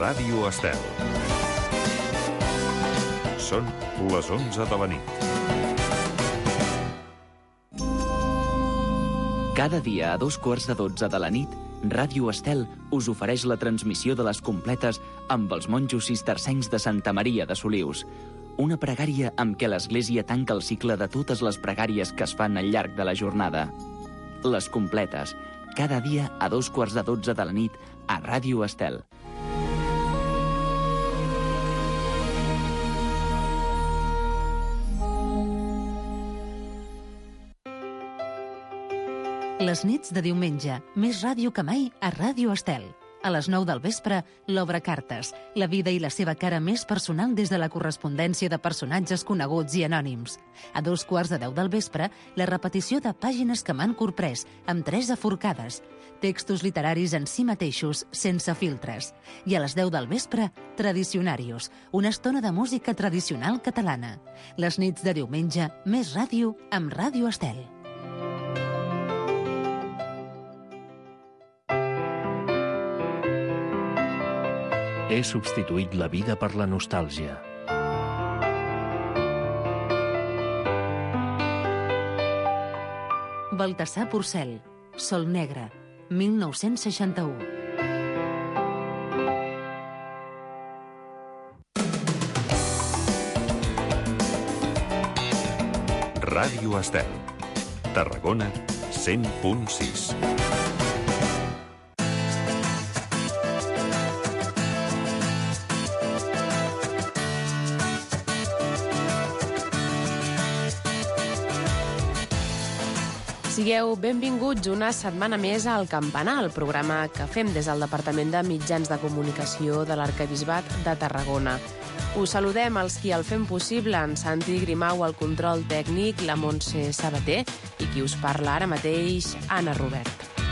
Ràdio Estel. Són les 11 de la nit. Cada dia a 12:15 de la nit, Ràdio Estel us ofereix la transmissió de les completes amb els monjos cistercencs de Santa Maria de Solius. Una pregària amb què l'Església tanca el cicle de totes les pregàries que es fan al llarg de la jornada. Les completes, cada dia a 12:15 de la nit a Ràdio Estel. Les nits de diumenge, més ràdio que mai a Ràdio Estel. A les 9 del vespre, l'Obra Cartes, la vida i la seva cara més personal des de la correspondència de personatges coneguts i anònims. A 9:15 del vespre, la repetició de Pàgines que m'han corprès, amb Teresa Forcades. Textos literaris en si mateixos, sense filtres. I a les 10 del vespre, Tradicionarios, una estona de música tradicional catalana. Les nits de diumenge, més ràdio amb Ràdio Estel. He substituït la vida per la nostàlgia. Baltasar Porcel, Sol negre, 1961. Ràdio Estel. Tarragona, 100.6. Sigueu benvinguts una setmana més al Campanar, el programa que fem des del Departament de Mitjans de Comunicació de l'Arquebisbat de Tarragona. Us saludem els qui el fem possible, en Santi Grimau al control tècnic, la Montse Sabater i qui us parla ara mateix, Anna Robert.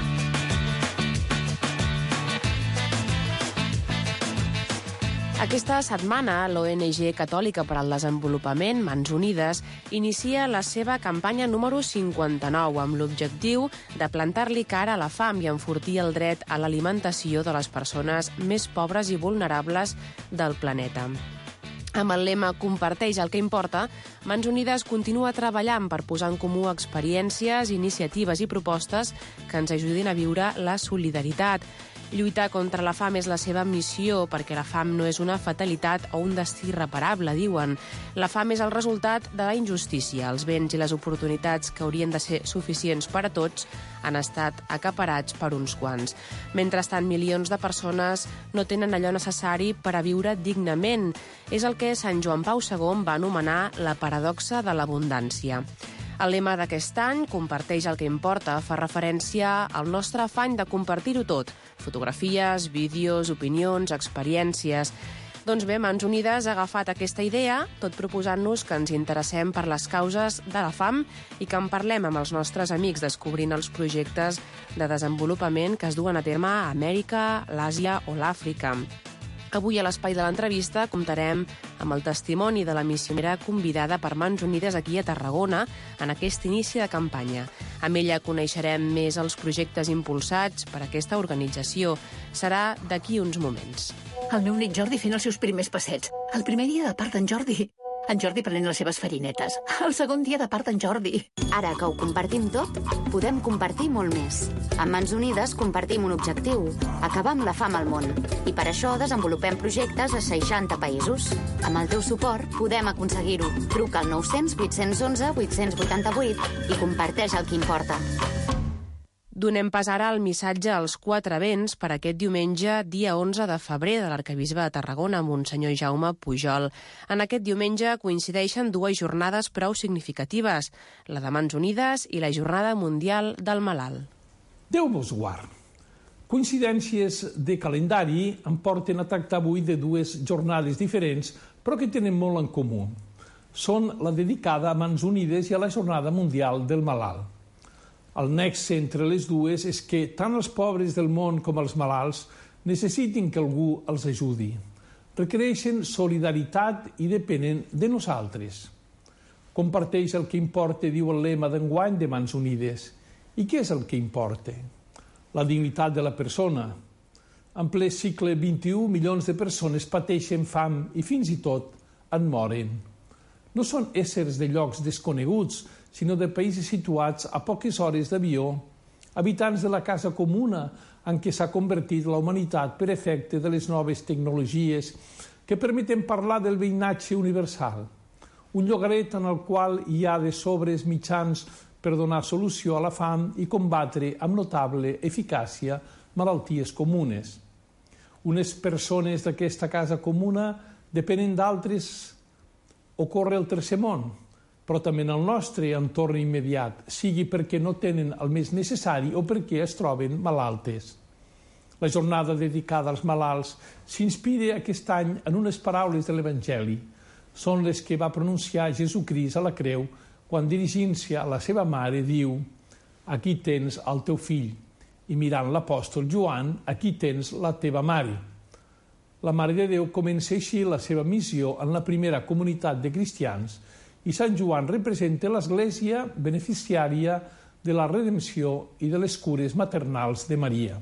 Aquesta setmana, l'ONG Catòlica per al Desenvolupament, Mans Unides, inicia la seva campanya número 59 amb l'objectiu de plantar-li cara a la fam i enfortir el dret a l'alimentació de les persones més pobres i vulnerables del planeta. Amb el lema Comparteix el que importa, Mans Unides continua treballant per posar en comú experiències, iniciatives i propostes que ens ajudin a viure la solidaritat. Lluitar contra la fam és la seva missió, perquè la fam no és una fatalitat o un destí irreparable, diuen. La fam és el resultat de la injustícia. Els béns i les oportunitats que haurien de ser suficients per a tots han estat acaparats per uns quants. Mentrestant, milions de persones no tenen allò necessari per a viure dignament. És el que Sant Joan Pau II va anomenar la paradoxa de l'abundància. El lema d'aquest any, Comparteix el que importa, fa referència al nostre afany de compartir-ho tot. Fotografies, vídeos, opinions, experiències. Doncs bé, Mans Unides ha agafat aquesta idea, tot proposant-nos que ens interessem per les causes de la fam i que en parlem amb els nostres amics, descobrint els projectes de desenvolupament que es duen a terme a Amèrica, l'Àsia o l'Àfrica. Avui a l'espai de l'entrevista comptarem amb el testimoni de la missionera convidada per Mans Unides aquí a Tarragona en aquest inici de campanya. Amb ella coneixerem més els projectes impulsats per aquesta organització. Serà d'aquí uns moments. El meu nét Jordi fent els seus primers passets. El primer dia de part d'en Jordi. En Jordi prenent les seves farinetes. El segon dia de part d'en Jordi. Ara que ho compartim tot, podem compartir molt més. Amb Mans Unides compartim un objectiu, acabar amb la fam al món. I per això desenvolupem projectes a 60 països. Amb el teu suport podem aconseguir-ho. Truca al 900 811 888 i comparteix el que importa. Donem pas ara al missatge als 4 vents per aquest diumenge, dia 11 de febrer de l'Arquebisbe de Tarragona, Monsenyor Jaume Pujol. En aquest diumenge coincideixen 2 jornades prou significatives, la de Mans Unides i la Jornada Mundial del Malalt. Déu vos guard. Coincidències de calendari em porten a tractar avui de 2 jornades diferents, però que tenen molt en comú. Són la dedicada a Mans Unides i a la Jornada Mundial del Malalt. El nexe entre les dues és que tant els pobres del món com els malalts necessiten que algú els ajudi. Requereixen solidaritat i depenen de nosaltres. Comparteix el que importa, diu el lema d'enguany de Mans Unides. I què és el que importa? La dignitat de la persona. En ple segle XXI, milions de persones pateixen fam i fins i tot en moren. No són éssers de llocs desconeguts, sinó de països situats a poques hores d'avió, habitants de la casa comuna en què s'ha convertit la humanitat per efecte de les noves tecnologies que permeten parlar del veïnatge universal. Un llogaret en el qual hi ha de sobres mitjans per donar solució a la fam i combatre amb notable eficàcia malalties comunes. Unes persones d'aquesta casa comuna depenen d'altres. Ocorre el tercer món, però també en el nostre entorn immediat, sigui perquè no tenen el més necessari o perquè es troben malaltes. La jornada dedicada als malalts s'inspira aquest any en unes paraules de l'Evangeli. Són les que va pronunciar Jesucrist a la creu quan, dirigint-se a la seva mare, diu: «Aquí tens el teu fill», i mirant l'apòstol Joan, «Aquí tens la teva mare». La Mare de Déu comença així la seva missió en la primera comunitat de cristians i Sant Joan representa l'Església beneficiària de la redempció i de les cures maternals de Maria.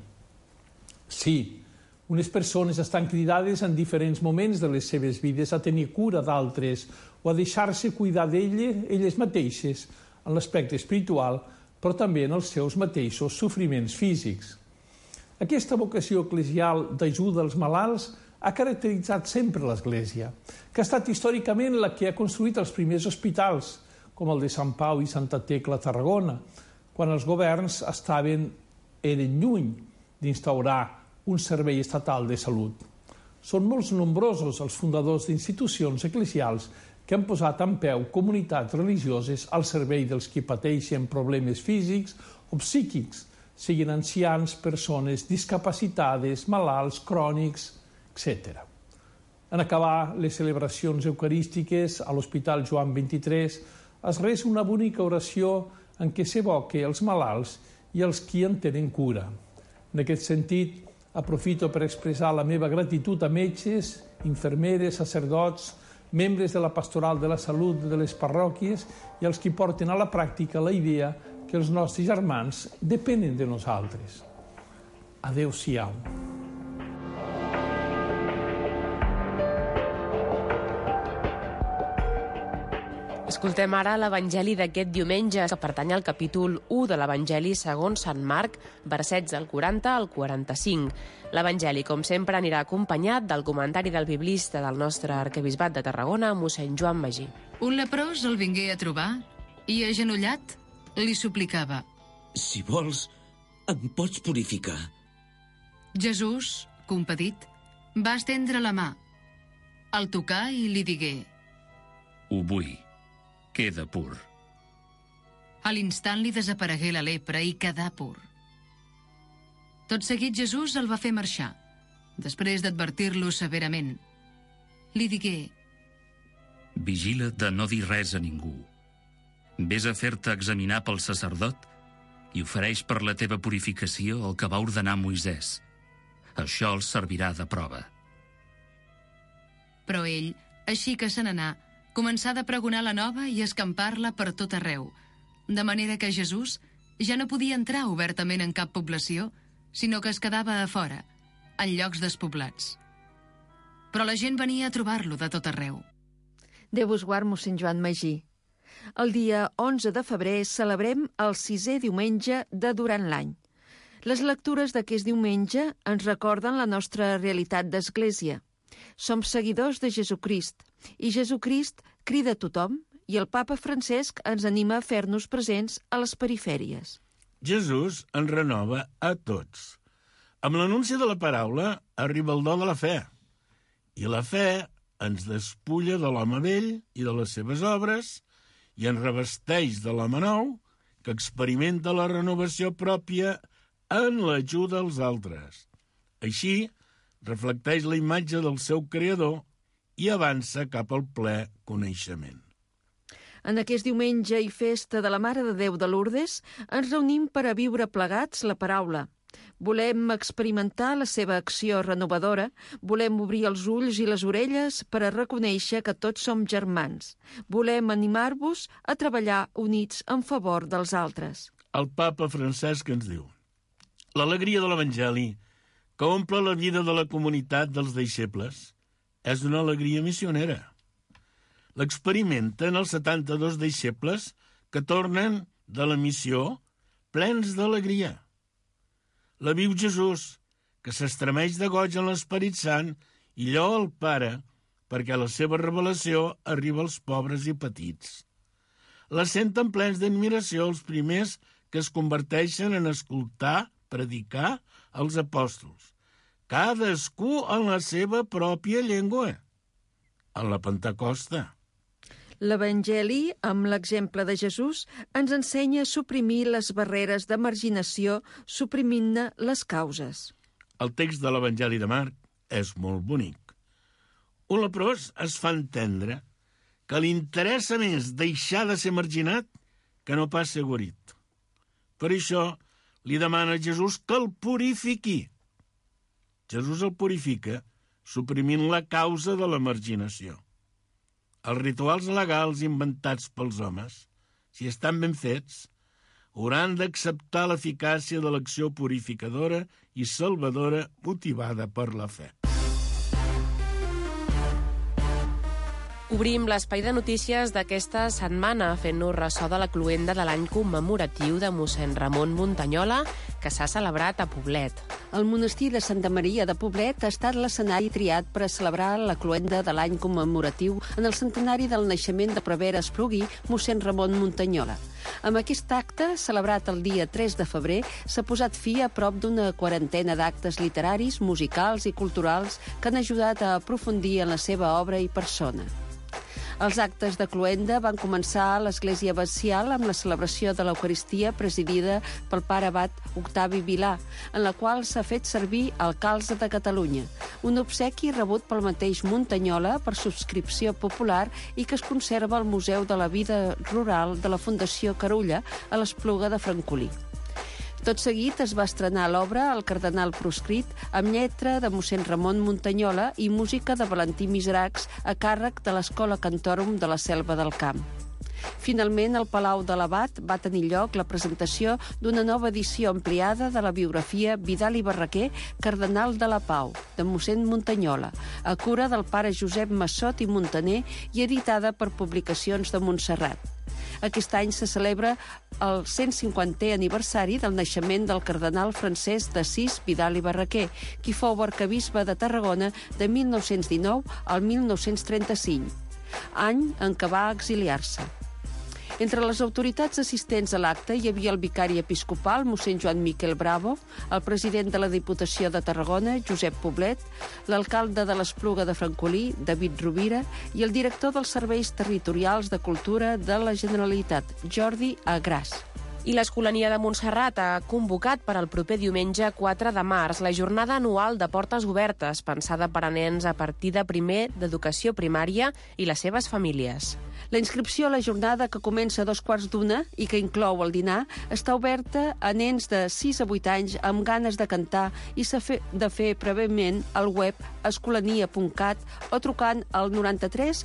Sí, unes persones estan cridades en diferents moments de les seves vides a tenir cura d'altres o a deixar-se cuidar elles mateixes en l'aspecte espiritual, però també en els seus mateixos sofriments físics. Aquesta vocació eclesial d'ajuda als malalts ha caracteritzat sempre l'Església, que ha estat històricament la que ha construït els primers hospitals, com el de Sant Pau i Santa Tecla a Tarragona, quan els governs eren lluny d'instaurar un servei estatal de salut. Són molts nombrosos els fundadors d'institucions eclesials que han posat en peu comunitats religioses al servei dels que pateixen problemes físics o psíquics, siguin ancians, persones discapacitades, malalts, crònics, etc. En acabar les celebracions eucarístiques a l'Hospital Joan XXIII es resa una bonica oració en què s'evoca els malalts i els qui en tenen cura. En aquest sentit, aprofito per expressar la meva gratitud a metges, infermeres, sacerdots, membres de la Pastoral de la Salut de les parròquies i els que porten a la pràctica la idea que els nostres germans depenen de nosaltres. Adéu-siau. Escoltem ara l'Evangeli d'aquest diumenge, que pertany al capítol 1 de l'Evangeli segons Sant Marc, versets del 40 al 45. L'Evangeli, com sempre, anirà acompanyat del comentari del biblista del nostre arquebisbat de Tarragona, mossèn Joan Magí. Un leprós el vingué a trobar i, agenollat, li suplicava: «Si vols, em pots purificar». Jesús, compadit, va estendre la mà, el tocà i li digué: «Ho vull. Queda pur». A l'instant li desaparegué la lepra i quedà pur. Tot seguit Jesús el va fer marxar, després d'advertir-lo severament. Li digué: «Vigila de no dir res a ningú. Ves a fer-te examinar pel sacerdot i ofereix per la teva purificació el que va ordenar Moisès. Això els servirà de prova». Però ell, així que se n'anà, començà de pregonar la nova i escampar-la per tot arreu, de manera que Jesús ja no podia entrar obertament en cap població, sinó que es quedava a fora, en llocs despoblats. Però la gent venia a trobar-lo de tot arreu. Déu us guard, mossèn Joan Magí. El dia 11 de febrer celebrem el 6è diumenge de durant l'any. Les lectures d'aquest diumenge ens recorden la nostra realitat d'església. Som seguidors de Jesucrist, i Jesucrist crida a tothom, i el papa Francesc ens anima a fer-nos presents a les perifèries. Jesús ens renova a tots. Amb l'anunci de la paraula arriba el do de la fe, i la fe ens despulla de l'home vell i de les seves obres i ens revesteix de l'home nou que experimenta la renovació pròpia en l'ajuda als altres. Així, reflecteix la imatge del seu creador i avança cap al ple coneixement. En aquest diumenge i festa de la Mare de Déu de Lourdes ens reunim per a viure plegats la paraula. Volem experimentar la seva acció renovadora, volem obrir els ulls i les orelles per a reconèixer que tots som germans. Volem animar-vos a treballar units en favor dels altres. El papa Francesc ens diu: l'alegria de l'Evangeli que omple la vida de la comunitat dels deixebles. És una alegria missionera. L'experimenten els 72 deixebles que tornen de la missió plens d'alegria. La viu Jesús, que s'estremeix de goig en l'Esperit Sant i lloa el Pare perquè la seva revelació arriba als pobres i petits. La senten plens d'admiració els primers que es converteixen en escoltar, predicar els apòstols, cadascú en la seva pròpia llengua, en la Pentecosta. L'Evangeli, amb l'exemple de Jesús, ens ensenya a suprimir les barreres de marginació, suprimint-ne les causes. El text de l'Evangeli de Marc és molt bonic. Un leprós es fa entendre que li interessa més deixar de ser marginat que no pas ser guarit. Per això li demana a Jesús que el purifiqui. Jesús el purifica suprimint la causa de la marginació. Els rituals legals inventats pels homes, si estan ben fets, hauran d'acceptar l'eficàcia de l'acció purificadora i salvadora motivada per la fe. Obrim l'espai de notícies d'aquesta setmana fent-nos ressò de la cloenda de l'any commemoratiu de mossèn Ramon Muntanyola, que s'ha celebrat a Poblet. El monestir de Santa Maria de Poblet ha estat l'escenari triat per a celebrar la cloenda de l'any commemoratiu en el centenari del naixement de prevere Espluguí, mossèn Ramon Muntanyola. Amb aquest acte, celebrat el dia 3 de febrer, s'ha posat fi a prop d'una quarantena d'actes literaris, musicals i culturals que han ajudat a aprofundir en la seva obra i persona. Els actes de cloenda van començar a l'església abacial amb la celebració de l'Eucaristia presidida pel pare abat Octavi Vilà, en la qual s'ha fet servir el calze de Catalunya, un obsequi rebut pel mateix Muntanyola per subscripció popular i que es conserva al Museu de la Vida Rural de la Fundació Carulla a l'Espluga de Francolí. Tot seguit es va estrenar l'obra El cardenal proscrit amb lletra de mossèn Ramon Muntanyola i música de Valentí Miseracs a càrrec de l'Escola Cantorum de la Selva del Camp. Finalment, al Palau de l'Abat va tenir lloc la presentació d'una nova edició ampliada de la biografia Vidal i Barraquer, cardenal de la Pau, de mossèn Muntanyola, a cura del pare Josep Massot i Muntaner i editada per Publicacions de Montserrat. Aquest any se celebra el 150è aniversari del naixement del cardenal Francesc d'Assís Vidal i Barraquer, qui fou arquebisbe de Tarragona de 1919 al 1935, any en què va exiliar-se. Entre les autoritats assistents a l'acte hi havia el vicari episcopal, mossèn Joan Miquel Bravo, el president de la Diputació de Tarragona, Josep Poblet, l'alcalde de l'Espluga de Francolí, David Rovira, i el director dels Serveis Territorials de Cultura de la Generalitat, Jordi Agràs. I l'Escolania de Montserrat ha convocat per al proper diumenge 4 de març la jornada anual de portes obertes, pensada per a nens a partir de primer d'educació primària i les seves famílies. La inscripció a la jornada, que comença a 2:15 i que inclou el dinar, està oberta a nens de 6 a 8 anys amb ganes de cantar i s'ha de fer prèviament al web escolania.cat o trucant al 93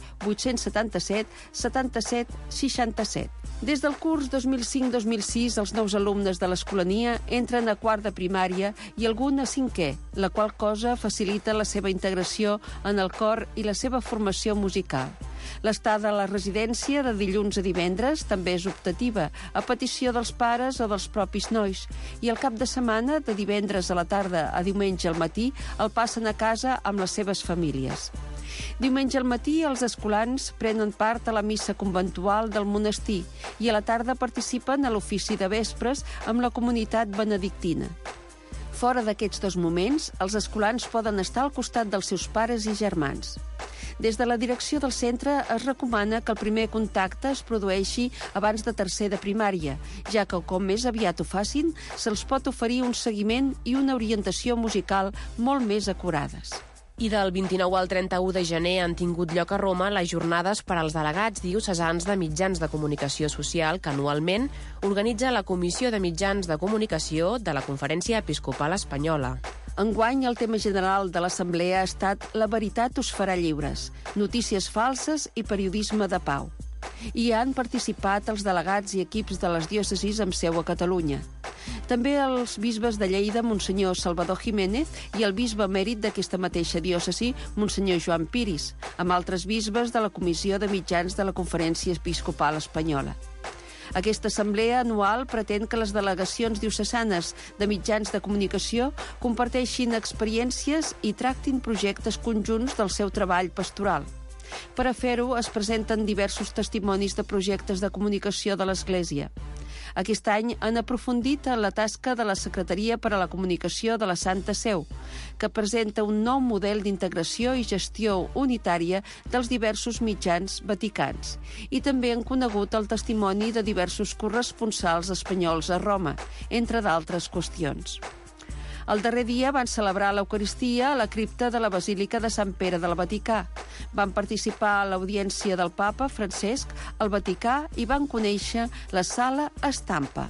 877 77 67. Des del curs 2005-2006, els nous alumnes de l'Escolania entren a quart de primària i algun a 5è, la qual cosa facilita la seva integració en el cor i la seva formació musical. L'estada a la residència de dilluns a divendres també és optativa, a petició dels pares o dels propis nois, i el cap de setmana, de divendres a la tarda a diumenge al matí, el passen a casa amb les seves famílies. Diumenge al matí, els escolans prenen part a la missa conventual del monestir i a la tarda participen a l'ofici de vespres amb la comunitat benedictina. Fora d'aquests dos moments, els escolans poden estar al costat dels seus pares i germans. Des de la direcció del centre es recomana que el primer contacte es produeixi abans de tercer de primària, ja que com més aviat ho facin, se'ls pot oferir un seguiment i una orientació musical molt més acurades. I del 29 al 31 de gener han tingut lloc a Roma les jornades per als delegats diocesans de mitjans de comunicació social que anualment organitza la Comissió de Mitjans de Comunicació de la Conferència Episcopal Espanyola. Enguany, el tema general de l'Assemblea ha estat La veritat us farà lliures, notícies falses i periodisme de pau. Hi han participat els delegats i equips de les diòcesis amb seu a Catalunya. També els bisbes de Lleida, Monsenyor Salvador Jiménez, i el bisbe emèrit d'aquesta mateixa diòcesi, Monsenyor Joan Piris, amb altres bisbes de la Comissió de Mitjans de la Conferència Episcopal Espanyola. Aquesta assemblea anual pretén que les delegacions diocesanes de mitjans de comunicació comparteixin experiències i tractin projectes conjunts del seu treball pastoral. Per a fer-ho es presenten diversos testimonis de projectes de comunicació de l'Església. Aquest any han aprofundit en la tasca de la Secretaria per a la Comunicació de la Santa Seu, que presenta un nou model d'integració i gestió unitària dels diversos mitjans vaticans. I també han conegut el testimoni de diversos corresponsals espanyols a Roma, entre d'altres qüestions. El darrer dia van celebrar l'Eucaristia a la cripta de la Basílica de Sant Pere del Vaticà. Van participar a l'audiència del papa Francesc al Vaticà i van conèixer la Sala Estampa.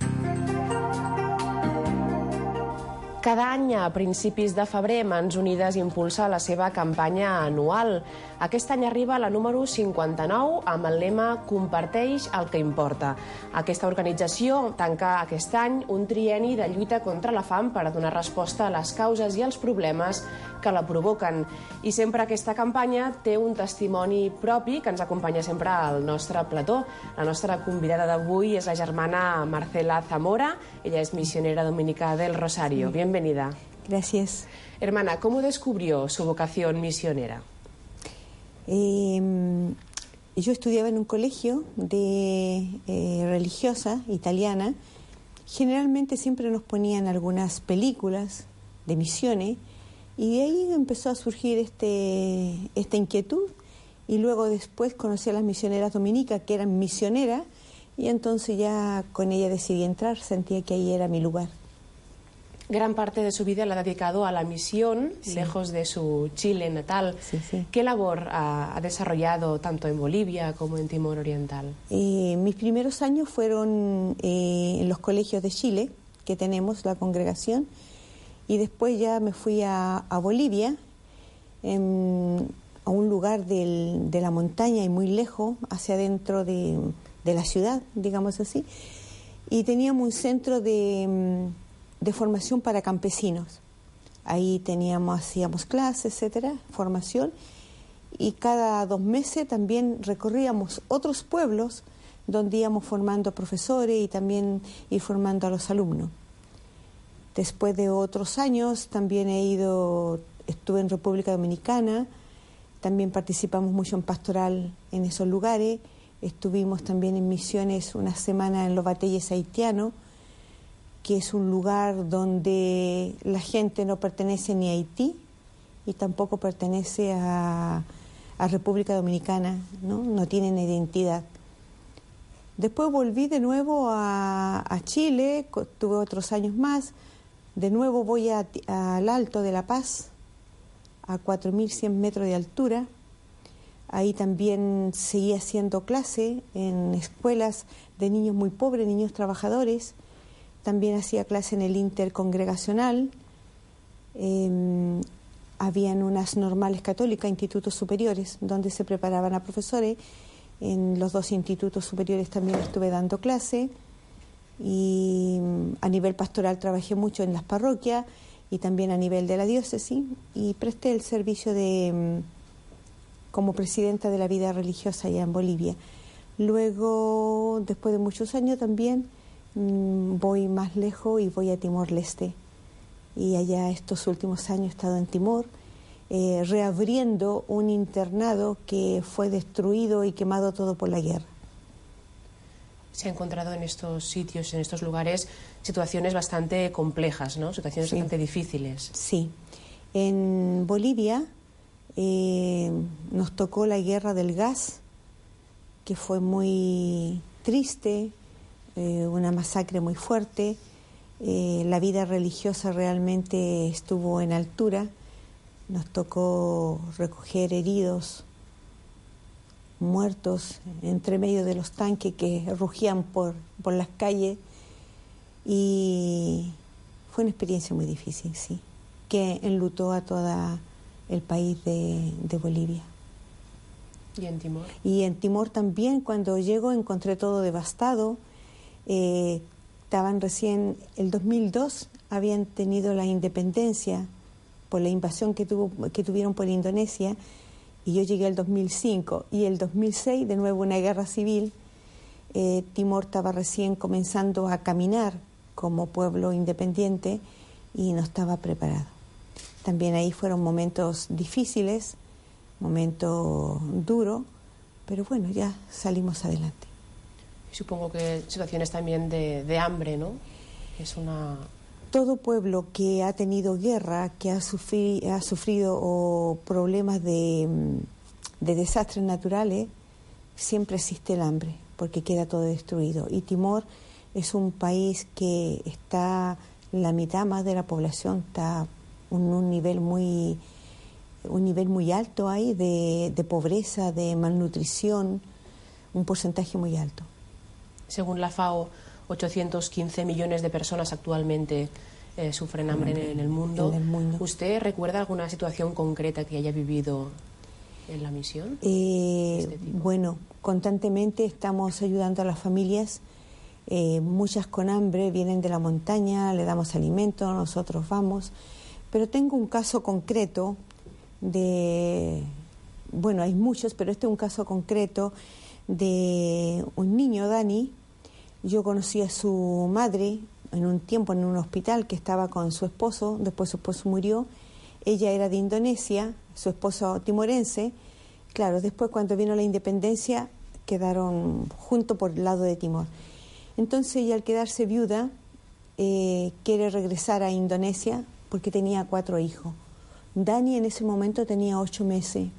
Cada any, a principis de febrer, Mans Unides impulsa la seva campanya anual. Aquest any arriba la número 59 amb el lema Comparteix el que importa. Aquesta organització tanca aquest any un trienni de lluita contra la fam per a donar resposta a les causes i als problemes que la provoquen. I sempre aquesta campanya té un testimoni propi que ens acompanya sempre al nostre plató. La nostra convidada d'avui és la germana Marcela Zamora. Ella es misionera dominica del Rosario. Bienvenida. Gracias. Hermana, ¿cómo descubrió su vocación misionera? Yo estudiaba en un colegio de religiosa italiana. Generalmente siempre nos ponían algunas películas de misiones y de ahí empezó a surgir esta inquietud, y luego después conocí a las misioneras dominicas que eran misioneras, y entonces ya con ella decidí entrar, sentía que ahí era mi lugar. Gran parte de su vida la ha dedicado a la misión, sí, lejos de su Chile natal. Sí, sí. ¿Qué labor ha desarrollado tanto en Bolivia como en Timor Oriental? Mis primeros años fueron en los colegios de Chile, que tenemos la congregación, y después ya me fui a Bolivia, a un lugar de la montaña y muy lejos, hacia adentro de la ciudad, digamos así, y teníamos un centro de formación para campesinos. Ahí hacíamos clases, etcétera, formación, y cada 2 meses también recorríamos otros pueblos donde íbamos formando profesores y también ir formando a los alumnos. Después de otros años también estuve en República Dominicana, también participamos mucho en pastoral en esos lugares, estuvimos también en misiones una semana en Los Batelles haitianos, que es un lugar donde la gente no pertenece ni a Haití y tampoco pertenece a República Dominicana, no tienen identidad. Después volví de nuevo a Chile, tuve otros años más, de nuevo voy al Alto de La Paz, a 4.100 metros de altura. Ahí también seguí haciendo clase en escuelas de niños muy pobres, niños trabajadores. También hacía clase en el intercongregacional. Habían unas normales católicas, institutos superiores, donde se preparaban a profesores. En los 2 institutos superiores también estuve dando clase. Y a nivel pastoral trabajé mucho en las parroquias y también a nivel de la diócesis, y presté el servicio como presidenta de la vida religiosa allá en Bolivia. Luego, después de muchos años también, voy más lejos y voy a Timor-Leste. Y allá estos últimos años he estado en Timor, reabriendo un internado que fue destruido y quemado todo por la guerra. Se ha encontrado en estos sitios, en estos lugares, situaciones bastante complejas, ¿no? Situaciones bastante difíciles. Sí. En Bolivia nos tocó la guerra del gas, que fue muy triste, una masacre muy fuerte. La vida religiosa realmente estuvo en altura. Nos tocó recoger heridos, muertos entre medio de los tanques que rugían por las calles, y fue una experiencia muy difícil, sí, que enlutó a todo el país de Bolivia. ¿Y en Timor? Y en Timor también, cuando llego, encontré todo devastado, estaban recién, el 2002 habían tenido la independencia por la invasión que tuvieron por Indonesia, y yo llegué el 2005, y el 2006 de nuevo una guerra civil. Timor estaba recién comenzando a caminar como pueblo independiente y no estaba preparado. También ahí fueron momentos difíciles, momentos duros, pero bueno, ya salimos adelante. Supongo que situaciones también de hambre, ¿no? Todo pueblo que ha tenido guerra, que ha sufrido problemas de desastres naturales, siempre existe el hambre, porque queda todo destruido. Y Timor es un país que está, la mitad más de la población está en un nivel muy alto ahí de pobreza, de malnutrición, un porcentaje muy alto. Según la FAO, 815 millones de personas actualmente sufren hambre en el mundo. ¿Usted recuerda alguna situación concreta que haya vivido en la misión? Bueno, constantemente estamos ayudando a las familias, muchas con hambre, vienen de la montaña, le damos alimento, nosotros vamos. Pero tengo un caso concreto bueno, hay muchos, pero este es un caso concreto de un niño, Dani. Yo conocí a su madre en un tiempo en un hospital que estaba con su esposo, después su esposo murió. Ella era de Indonesia, su esposo timorense. Claro, después cuando vino la independencia quedaron juntos por el lado de Timor. Entonces ella, al quedarse viuda, quiere regresar a Indonesia porque tenía 4 hijos. Dani en ese momento tenía 8 meses.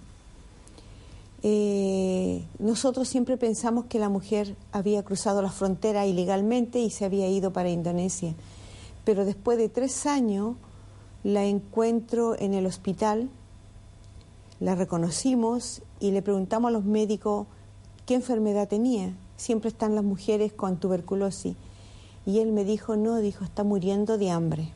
Nosotros siempre pensamos que la mujer había cruzado la frontera ilegalmente y se había ido para Indonesia, pero después de 3 años la encuentro en el hospital, la reconocimos y le preguntamos a los médicos qué enfermedad tenía. Siempre están las mujeres con tuberculosis, y él me dijo, no, está muriendo de hambre.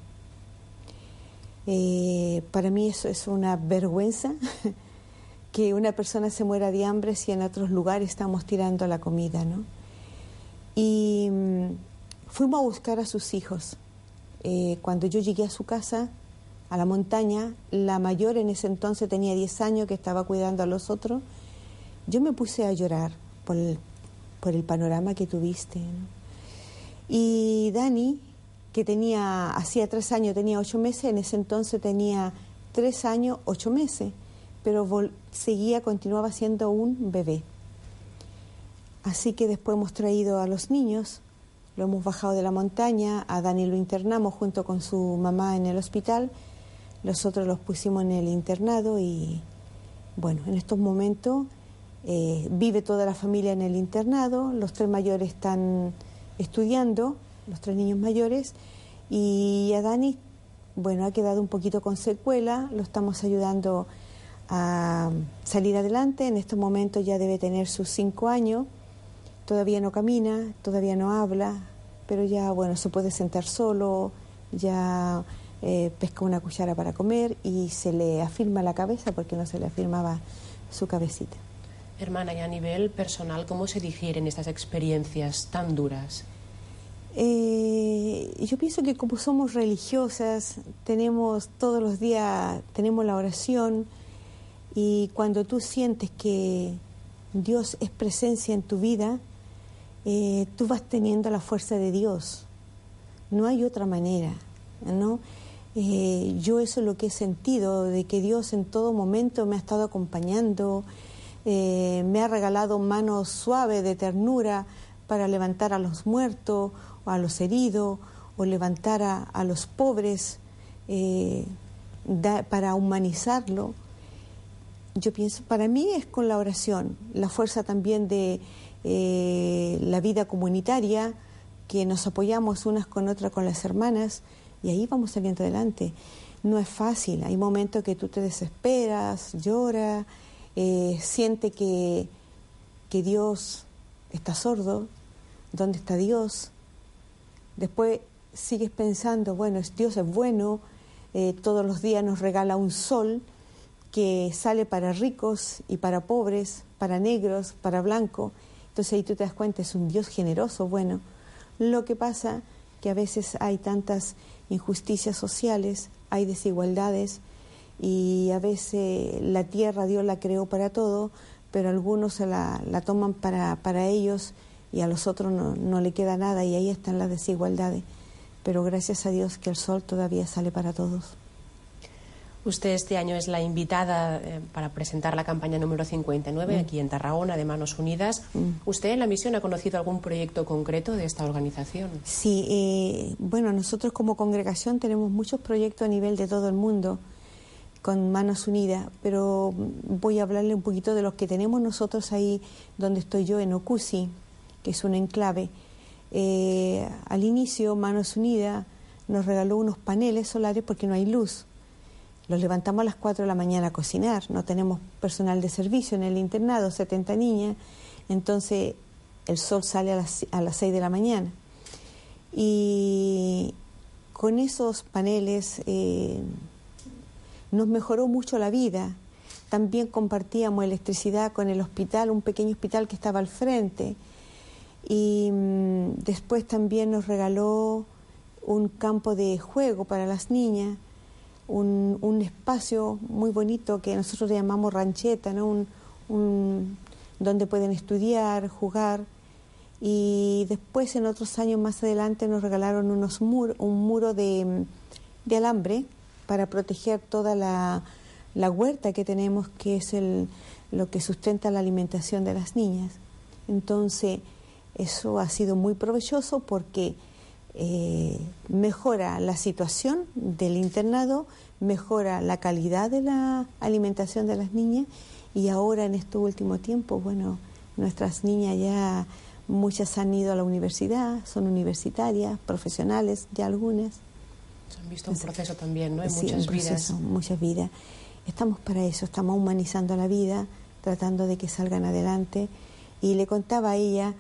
Para mí eso es una vergüenza que una persona se muera de hambre si en otros lugares estamos tirando la comida, ¿no? Y fuimos a buscar a sus hijos. Cuando yo llegué a su casa, a la montaña, la mayor en ese entonces tenía 10 años, que estaba cuidando a los otros. Yo me puse a llorar por el panorama que tuviste, ¿no? Y Dani, que hacía 3 años, tenía 8 meses, en ese entonces tenía 3 años, 8 meses, pero continuaba siendo un bebé. Así que después hemos traído a los niños, lo hemos bajado de la montaña, a Dani lo internamos junto con su mamá en el hospital, los otros los pusimos en el internado y, bueno, en estos momentos vive toda la familia en el internado, los 3 mayores están estudiando, los 3 niños mayores, y a Dani, bueno, ha quedado un poquito con secuela, lo estamos ayudando a salir adelante. En estos momentos ya debe tener sus 5 años, todavía no camina, todavía no habla, pero ya, bueno, se puede sentar solo, ya pesca una cuchara para comer y se le afirma la cabeza porque no se le afirmaba su cabecita. Hermana, y a nivel personal, ¿cómo se digieren estas experiencias tan duras? Yo pienso que como somos religiosas, todos los días tenemos la oración, y cuando tú sientes que Dios es presencia en tu vida, tú vas teniendo la fuerza de Dios. No hay otra manera, ¿no? Yo eso es lo que he sentido, de que Dios en todo momento me ha estado acompañando, me ha regalado manos suaves de ternura para levantar a los muertos o a los heridos, o levantar a los pobres, para humanizarlo. Yo pienso, para mí es con la oración, la fuerza también de la vida comunitaria, que nos apoyamos unas con otras, con las hermanas, y ahí vamos saliendo adelante. No es fácil, hay momentos que tú te desesperas, lloras, siente que Dios está sordo. ¿Dónde está Dios? Después sigues pensando, bueno, Dios es bueno, todos los días nos regala un sol que sale para ricos y para pobres, para negros, para blancos. Entonces ahí tú te das cuenta, es un Dios generoso, bueno. Lo que pasa que a veces hay tantas injusticias sociales, hay desigualdades, y a veces la tierra Dios la creó para todo, pero algunos se la toman para ellos y a los otros no le queda nada, y ahí están las desigualdades. Pero gracias a Dios que el sol todavía sale para todos. Usted este año es la invitada para presentar la campaña número 59 aquí en Tarragona, de Manos Unidas. ¿Usted en la misión ha conocido algún proyecto concreto de esta organización? Sí, bueno, nosotros como congregación tenemos muchos proyectos a nivel de todo el mundo con Manos Unidas, pero voy a hablarle un poquito de los que tenemos nosotros ahí donde estoy yo, en Ocusi, que es un enclave. Al inicio, Manos Unidas nos regaló unos paneles solares porque no hay luz. Los levantamos a las 4 de la mañana a cocinar, no tenemos personal de servicio en el internado, 70 niñas, entonces el sol sale a las 6 de la mañana. Y con esos paneles nos mejoró mucho la vida. También compartíamos electricidad con el hospital, un pequeño hospital que estaba al frente. Y después también nos regaló un campo de juego para las niñas, un espacio muy bonito que nosotros le llamamos rancheta, ¿no? Donde pueden estudiar, jugar. Y después, en otros años más adelante, nos regalaron un muro de alambre para proteger toda la huerta que tenemos, que es lo que sustenta la alimentación de las niñas. Entonces, eso ha sido muy provechoso porque mejora la situación del internado, mejora la calidad de la alimentación de las niñas, y ahora en este último tiempo, bueno, nuestras niñas ya muchas han ido a la universidad, son universitarias, profesionales, ya algunas. Han visto un proceso también, ¿no? En Sí, muchas vidas. Muchas vidas. Estamos para eso, estamos humanizando la vida, tratando de que salgan adelante. Y le contaba a ella,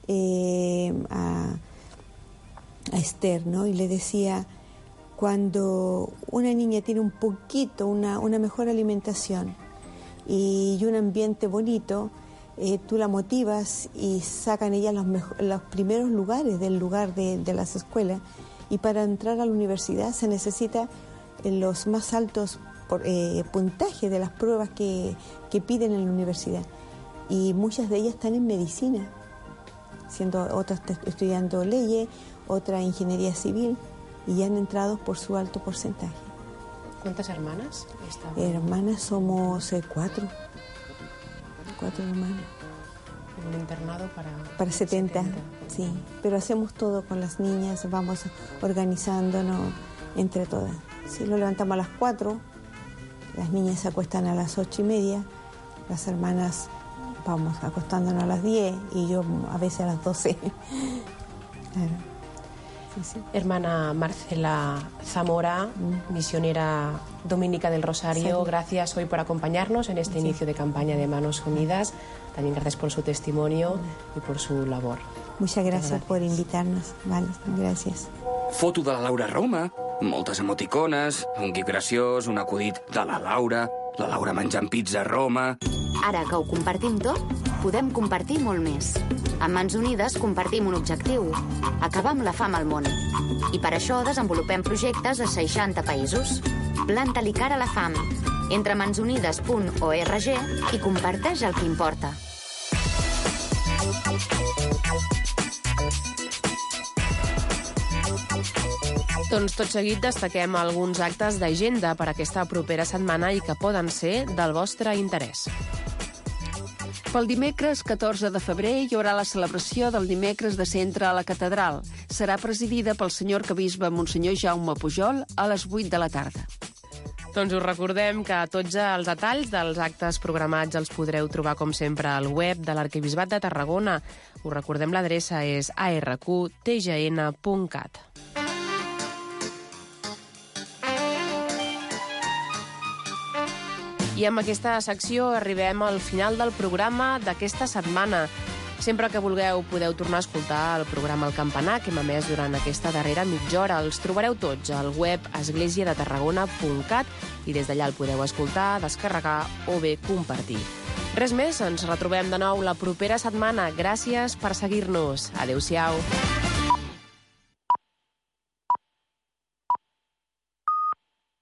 a Esther, ¿no? Y le decía, cuando una niña tiene un poquito, una mejor alimentación y un ambiente bonito, tú la motivas y sacan ellas los primeros lugares de las escuelas. Y para entrar a la universidad se necesita los más altos puntajes de las pruebas que piden en la universidad. Y muchas de ellas están en medicina, siendo otras estudiando leyes, otra ingeniería civil, y ya han entrado por su alto porcentaje. ¿Cuántas hermanas estaban? Hermanas somos 4 hermanas. Un internado para 70, sí. Pero hacemos todo con las niñas, vamos organizándonos entre todas. Sí, lo levantamos a las 4, las niñas se acuestan a las 8:30, las hermanas vamos acostándonos a las 10 y yo a veces a las 12. Claro. Sí. Hermana Marcela Zamora, misionera dominica del Rosario, gracias hoy por acompañarnos en este inicio de campaña de Manos Unidas. También gracias por su testimonio y por su labor. Muchas gracias por invitarnos. Vale, gracias. Foto de la Laura Roma, moltes emoticones, un gif graciós, un acudit de la Laura menjant pizza a Roma... Ara que ho compartim tot, podem compartir molt més. Amb Mans Unides compartim un objectiu, acabar amb la fam al món. I per això desenvolupem projectes a 60 països. Planta-li cara a la fam. Entra a mansunides.org i comparteix el que importa. Doncs tot seguit destaquem alguns actes d'agenda per aquesta propera setmana i que poden ser del vostre interès. Pel dimecres 14 de febrer hi haurà la celebració del dimecres de centre a la catedral. Serà presidida pel senyor arquebisbe Monsenyor Jaume Pujol a les 8 de la tarda. Doncs us recordem que tots els detalls dels actes programats els podreu trobar, com sempre, al web de l'Arquebisbat de Tarragona. Us recordem, l'adreça és arqtgn.cat. I amb aquesta secció arribem al final del programa d'aquesta setmana. Sempre que vulgueu podeu tornar a escoltar el programa El Campanar que hem emès durant aquesta darrera mitja hora. Els trobareu tots al web esglésiadetarragona.cat i des d'allà el podeu escoltar, descarregar o bé compartir. Res més, ens retrobem de nou la propera setmana. Gràcies per seguir-nos. Adéu-siau.